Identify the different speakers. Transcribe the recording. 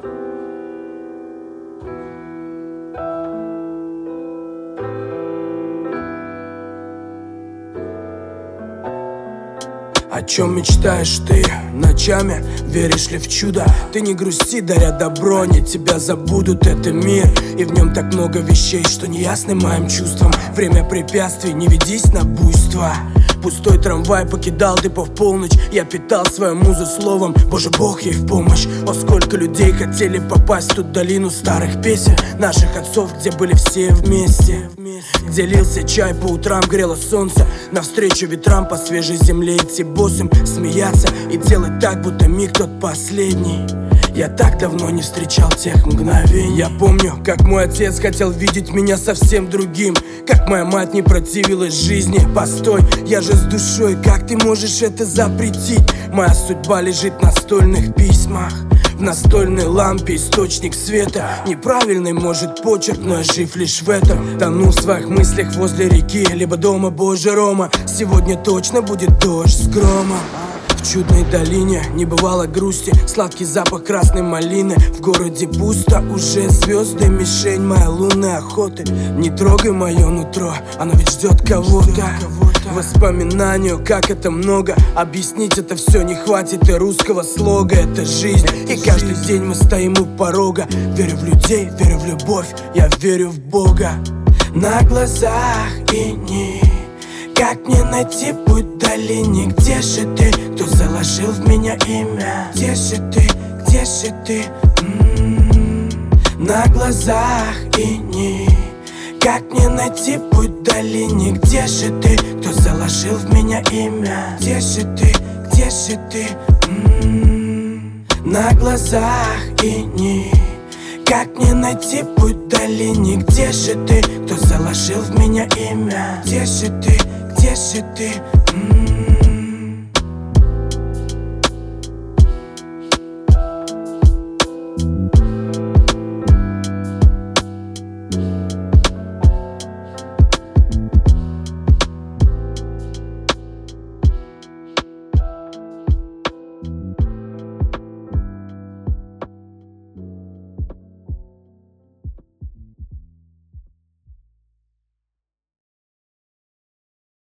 Speaker 1: О чем мечтаешь ты ночами? Веришь ли в чудо? Ты не грусти, даря добро, не тебя забудут. Это мир, и в нем так много вещей, что не ясны моим чувствам. Время препятствий, не ведись на буйство. Пустой трамвай покидал депо в полночь. Я питал свою музу словом, Боже Бог ей в помощь. О, сколько людей хотели попасть в ту долину старых песен наших отцов, где были все вместе, где лился чай по утрам, грело солнце. Навстречу ветрам по свежей земле идти босым, смеяться и делать так, будто миг тот последний. Я так давно не встречал тех мгновений. Я помню, как мой отец хотел видеть меня совсем другим, как моя мать не противилась жизни. Постой, я же с душой, как ты можешь это запретить? Моя судьба лежит на настольных письмах, в настольной лампе источник света. Неправильный может почерк, но я жив лишь в этом. Тону в своих мыслях возле реки, либо дома Божья Рома. Сегодня точно будет дождь с громом. В чудной долине не бывало грусти, сладкий запах красной малины. В городе пусто, уже звезды, мишень моей лунной охоты. Не трогай мое нутро, оно ведь ждет кого-то. Воспоминанию, как это много, объяснить это все не хватит и русского слога. Это жизнь, и каждый день мы стоим у порога. Верю в людей, верю в любовь, я верю в Бога. На глазах иней, как мне найти путь в долине? Где же ты, кто заложил в меня имя? Где же ты, где же ты? На глазах иней, как мне найти путь в долине? Где же ты, кто заложил в меня имя? Где же ты, где же ты? На глазах иней, как мне найти путь в долине? Где же ты, кто заложил в меня имя? Где же ты, где же ты?